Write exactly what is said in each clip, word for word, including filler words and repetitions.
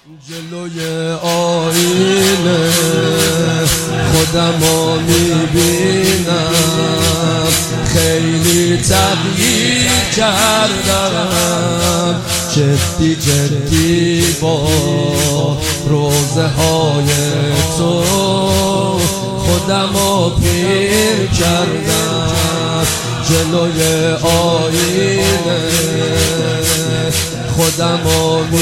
جلوی آینه خودمو میبینم، خیلی تغییر کردم، جدی جدی با روزه های تو خودمو پیر کردم. جلوی آینه خودمو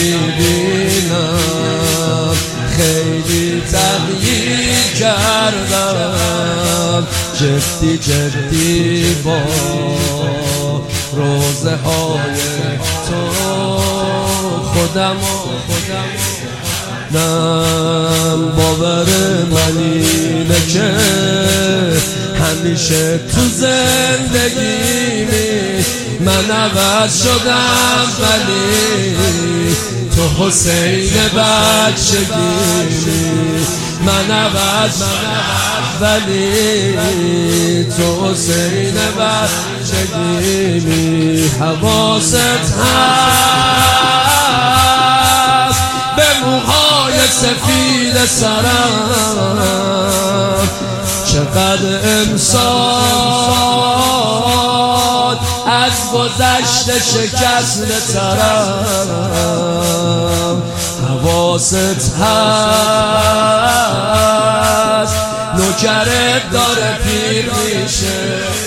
میبینم، خیلی تغییر کردم، جدی جدی با روزه های تو خودمو نم باور من اینه که همیشه تو زندگیمی من عوض شدم، ولی تو حسین بچگیمی من عوض ولی تو حسین بچگیمی. حواست هست به موهای سفید سرم، چقدر امسال از گذشته شکست ترم. حواست هست نوکرت داره پیر میشه،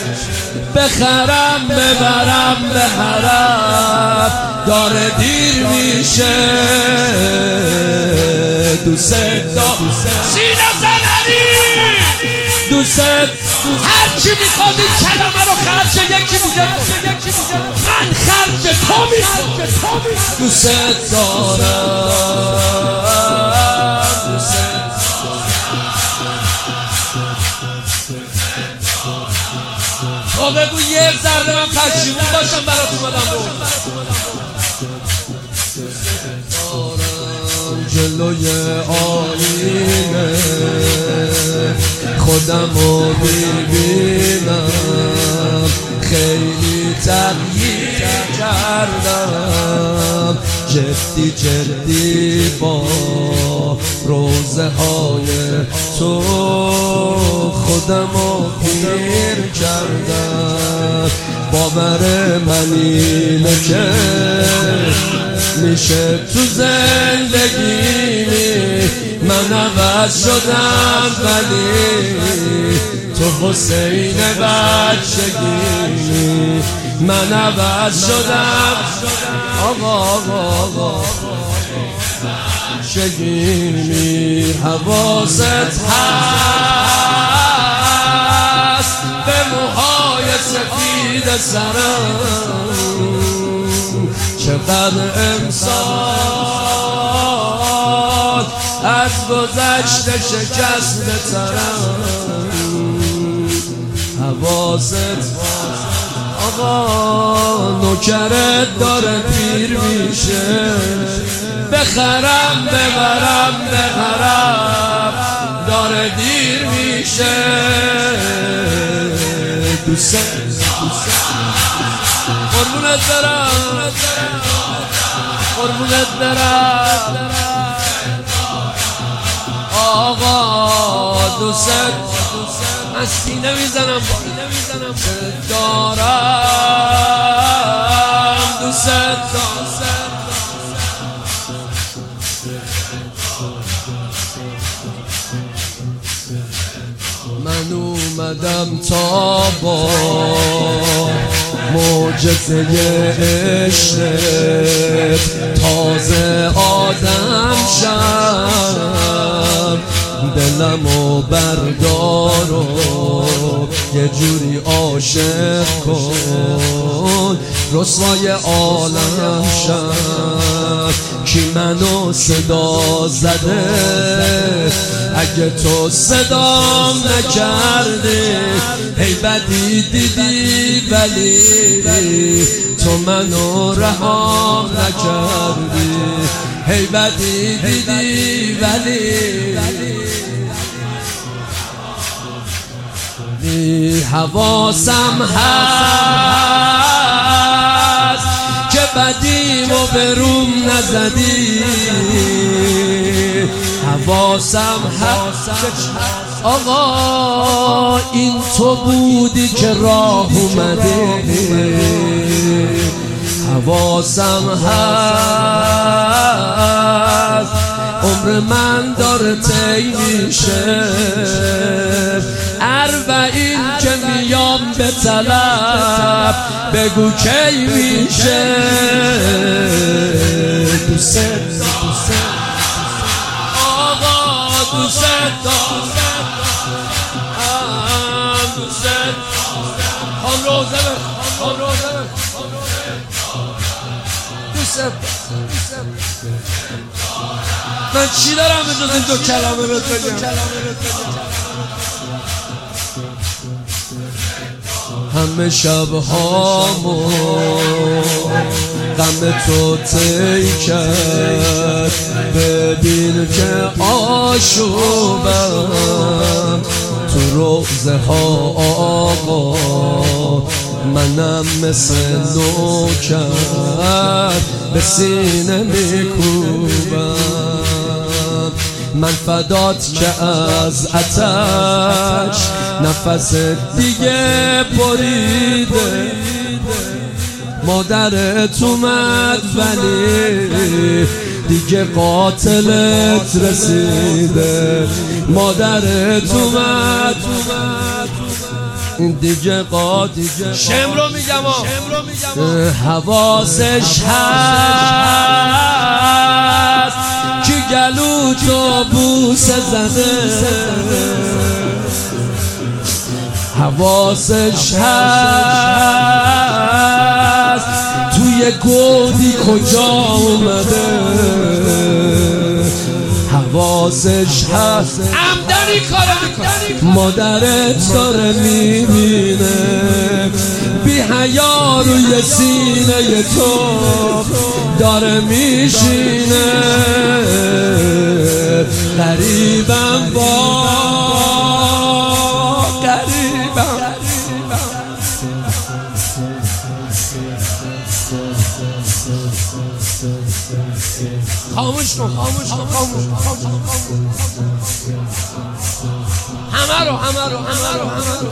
بخرم ببرم به حرم داره دیر میشه. دوست دارم سینه زنری، دوست هرچی میخواد این کلمه رو خرج یکی میگه، من خرج تو میخوام. دوست دارم، دوست تو بگو یه ذره من پشیمون باشم برات اومدم رو. جلوی آینه خودمو میبینم، خیلی تغییر کردم، جدی جدی با روزه های تو خودمو پیر کردم. باور من اینه که میشه تو زندگیمی من عوض شدم، ولی تو حسین بچگیمی من عوض شدم. آقا آقا آقا بچگیمی. حواست هست به موهای سفید سرم، چقدر امسال از گذشته شکست ترم. حواست آقا نوکرت داره پیر میشه، بخرم ببرم به حرم داره دیر میشه. دوست قربونت برم، قربونت برم آقا. دوست من سینه میزنم دارم، دوست دارم. من اومدم تا با معجزه عشقت تازه آدم شم، دلمو بردار و یه جوری عاشق کن، رسوای عالم شم. کی منو صدا زده اگه تو صدام نکردی؟ ای بدی دیدی ولی تو منو رهام نکردی. ای بدی دیدی ولی حواسم هست که بدیم و بروم نزدی حواسم هست آقا این تو بودی که راه اومده حواسم هست عمر من داره طی میشه اربعین که میام به طلب بگو کی میشه دوست آقا دوست دارم دوست خان روزه خان روزه دوست من چی دارم به جز این دو کلمه رو بگم همه شبهامو غم تو طی کرد ببین که آشوبم تو روزه ها آقا منم مثل نوکر به سینه میکوبم من فدات که از آتش نفس دیگه بریده مادرت اومد ولی دیگه قاتلت رسیده مادرت اومد دیگه قاتل شم رو میگم حواسش هست که گلو تو بوسه زده حواسش هست توی گودی کجا اومده حواسش هست عمدنی کاره میکنه مادرت داره میبینه بی حیا روی سینه تو داره میشینه غریبم با غریبم خاموش کن خاموش کن خاموش همه رو همه رو همه رو همه رو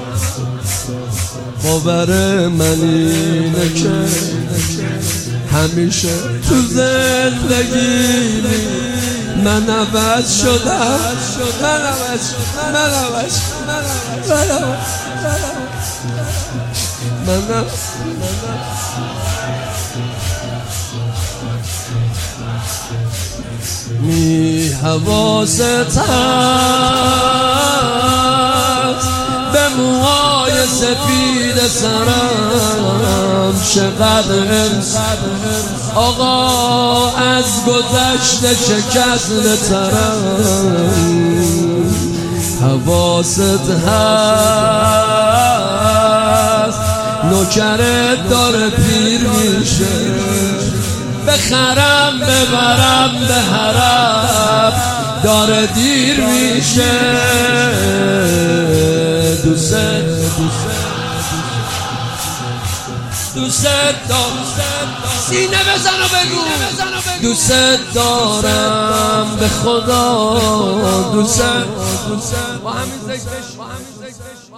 باور من اینه که همیشه تو زندگی من عوض شدم من عوض شدم من عوض شدم من عوض می حواست هست به موهای سفید سرم چقدر آقا از گذشته شکست ترم حواست هست نوکرت داره پیر میشه بخرم ببرم به حرم داره دیر میشه دوست دوست دارم سینه بزن و بگو دوست دارم به خدا دوست با همین ذکرش